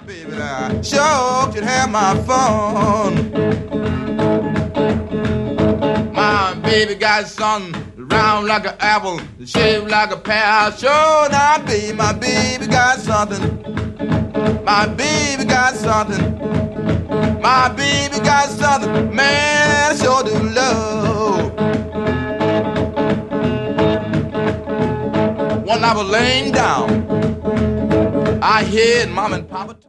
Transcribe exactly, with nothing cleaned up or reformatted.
baby, I sure should have my fun. My baby got something round like an apple, shaped like a pear. Sure now, baby, my baby got something. My baby got something. My baby got something, man, I sure do love. One night I was laying down, I heard Mom and Papa